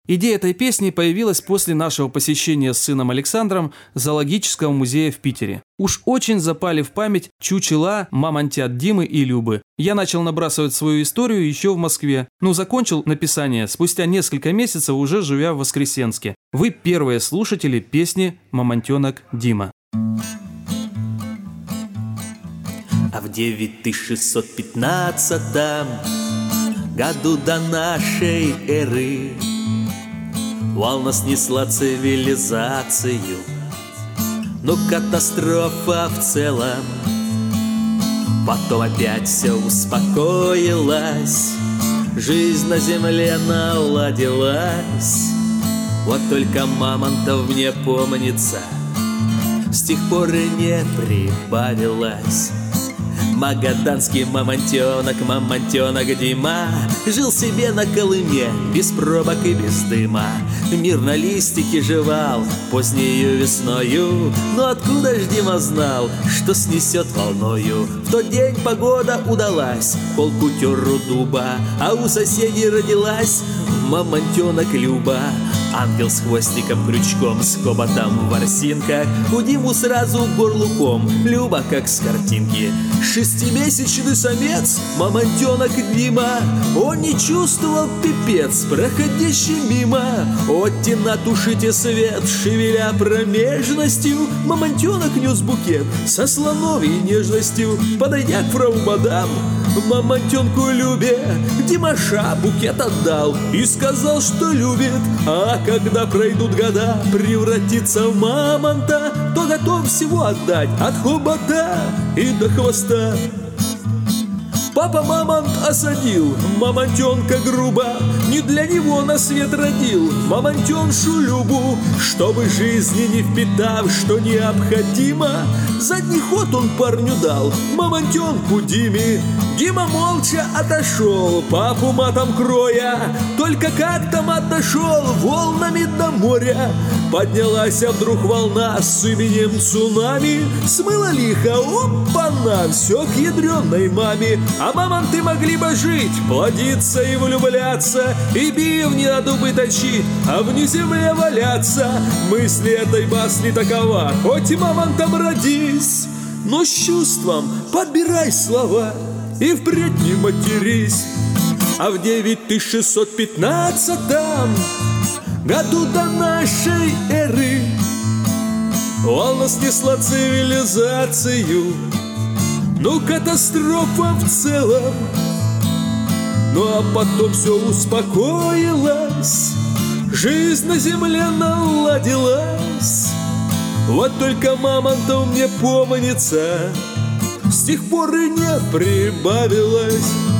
Идея этой песни появилась после нашего посещения с сыном Александром зоологического музея в Питере. Уж очень запали в память чучела мамонтят Димы и Любы. Я начал набрасывать свою историю еще в Москве, но закончил написание спустя несколько месяцев, уже живя в Воскресенске. Вы первые слушатели песни «Мамонтенок Дима». А в 9615 году до нашей эры волна снесла цивилизацию, но катастрофа в целом. Потом опять все успокоилось, жизнь на земле наладилась. Вот только мамонтов мне помнится, с тех пор и не прибавилось. Магаданский мамонтенок, мамонтенок Дима, жил себе на Колыме, без пробок и без дыма. Мирно листики жевал позднею весною, но откуда ж Дима знал, что снесет волною? В тот день погода удалась, полкутеру дуба, а у соседей родилась мамонтенок Люба. Ангел с хвостиком, крючком, с хоботом в ворсинках, у Диму сразу горлуком, Люба как с картинки. Шестимесячный самец, мамонтенок Дима, он не чувствовал пипец, проходящий мимо. Оттена тушите свет, шевеля промежностью, мамонтенок нес букет со слоновьей нежностью. Подойдя к фрау мадам, мамонтенку Любе, Димаша букет отдал и сказал, что любит. А когда пройдут года, превратится в мамонта, то готов всего отдать от хобота и до хвоста. Папа мамонт осадил мамонтенка грубо, не для него на свет родил мамонтеншу Любу, чтобы жизни не впитав, что необходимо. Задний ход он парню дал, мамонтенку Диме. Дима молча отошел, папу матом кроя, только как там отошел волнами до моря. Поднялась вдруг волна с именем цунами, смыла лихо, опа-на, все к ядреной маме. А мамонты могли бы жить, плодиться и влюбляться, и бивни на дубы точить, а в земле валяться. Мысли этой басни такова, хоть и мамонтом родись, но с чувством подбирай слова и впредь не матерись. А в 9615 году до нашей эры волна снесла цивилизацию, ну катастрофа в целом. Ну а потом все успокоилось, жизнь на земле наладилась. Вот только мамонтов мне помнится, с тех пор и не прибавилось.